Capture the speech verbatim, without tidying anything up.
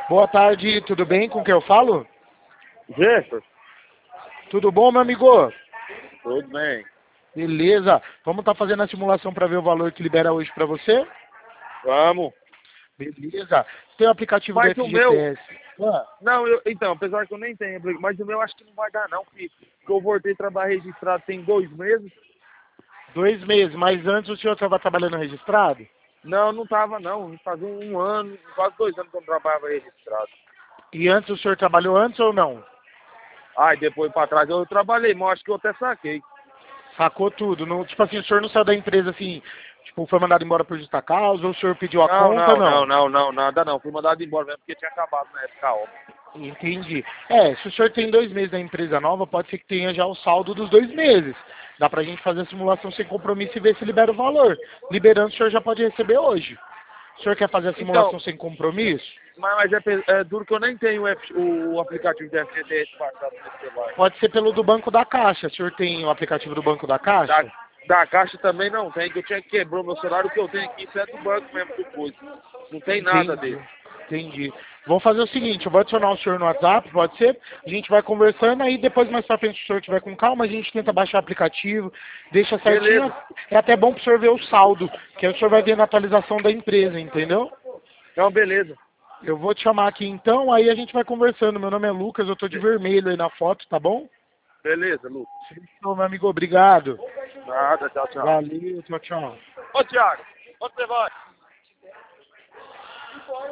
Boa tarde, tudo bem? Com quem eu falo? Jefferson, Tudo bom, meu amigo? tudo bem. Beleza. Vamos estar fazendo a simulação para ver o valor que libera hoje para você? Vamos. Beleza. Tem o aplicativo do Mas o meu. F G T S. Ah, Não, eu, então, apesar que eu nem tenho, mas o meu acho que não vai dar não, porque eu voltei a trabalhar registrado tem dois meses. dois meses, mas antes o senhor estava trabalhando registrado? Não, não tava não. Fazia um ano, quase dois anos que eu não trabalhava registrado. E antes o senhor trabalhou antes ou não? Aí depois pra trás eu trabalhei, mas acho que eu até saquei. Sacou tudo. Não, tipo assim, o senhor não saiu da empresa assim, tipo, foi mandado embora por justa causa, ou o senhor pediu a Não, conta, não, não, não? não, não, nada não. Fui mandado embora mesmo porque tinha acabado na época, ó. Entendi. É, se o senhor tem dois meses da empresa nova, pode ser que tenha já o saldo dos dois meses. Dá pra gente fazer a simulação sem compromisso e ver se libera o valor. Liberando, o senhor já pode receber hoje. O senhor quer fazer a Então, simulação sem compromisso? mas, mas é, pe- é duro que eu nem tenho o, F- o aplicativo do F G T S baixado no meu celular. Pode ser pelo do Banco da Caixa. O senhor tem o aplicativo do Banco da Da, Caixa? da caixa também não tem, que eu tinha que quebrou meu celular, o que eu tenho aqui, isso é do banco mesmo do coisa. Não tem nada Entendi. dele. Entendi. Vou fazer o seguinte, eu vou adicionar o senhor no WhatsApp, pode ser? A gente vai conversando, aí depois mais pra frente, se o senhor tiver com calma, a gente tenta baixar o aplicativo, deixa certinho. Beleza. É até bom pro senhor ver o saldo, que aí o senhor vai ver na atualização da empresa, entendeu? Não, beleza. Eu vou te chamar aqui então, aí a gente vai conversando. Meu nome é Lucas, eu tô de vermelho aí na foto, tá bom? Beleza, Lucas. Fechou, meu amigo, obrigado. Nada, tchau, tchau. Valeu, tchau, tchau. Ô, Thiago, onde você vai?